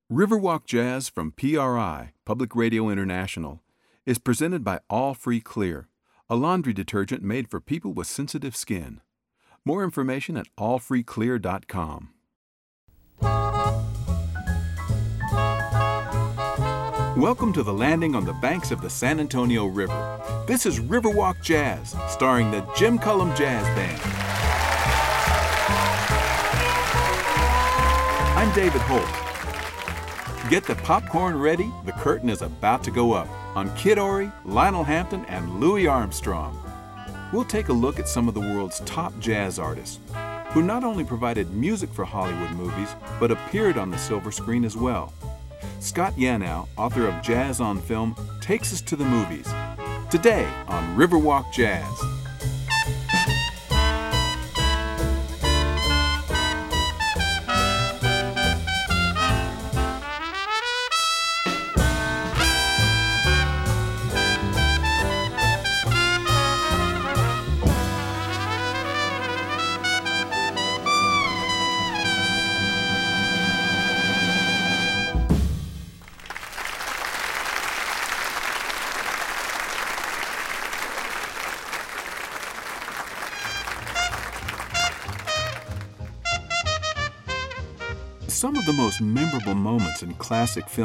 Riverwalk Jazz from PRI, Public Radio International, is presented by All Free Clear, a laundry detergent made for people with sensitive skin. More information at allfreeclear.com. Welcome to the landing on the banks of the San Antonio River. This is Riverwalk Jazz, starring the Jim Cullum Jazz Band. I'm David Holt. Get the popcorn ready, the curtain is about to go up on Kid Ory, Lionel Hampton, and Louis Armstrong. We'll take a look at some of the world's top jazz artists, who not only provided music for Hollywood movies, but appeared on the silver screen as well. Scott Yanow, author of Jazz on Film, takes us to the movies. Today on Riverwalk Jazz. Some of the most memorable moments in classic film